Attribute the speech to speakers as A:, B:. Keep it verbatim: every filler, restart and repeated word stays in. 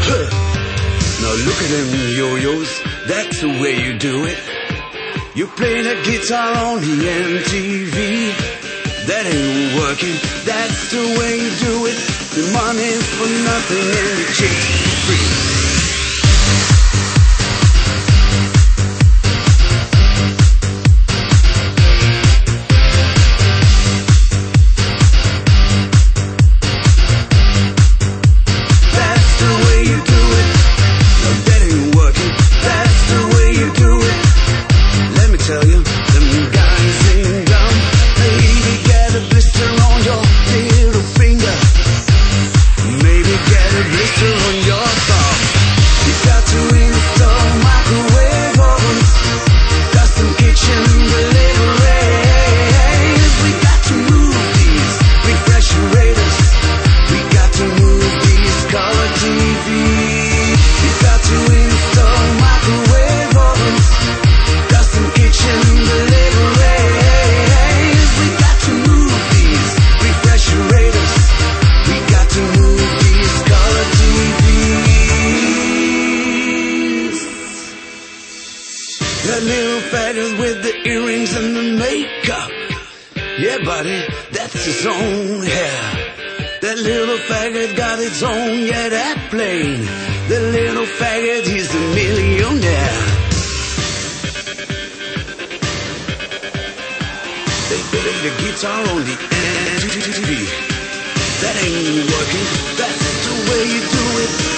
A: Now look at them yo-yos, that's the way you do it. You play the guitar on the M T V. That ain't working, that's the way you do it. The money for nothing and the chicks for free. That little faggot with the earrings and the makeup. Yeah, buddy, that's his own hair. That little faggot got its own, yeah, that plane. The little faggot, he's a millionaire. They play the guitar on the M T V. That ain't working, that's the way you do it.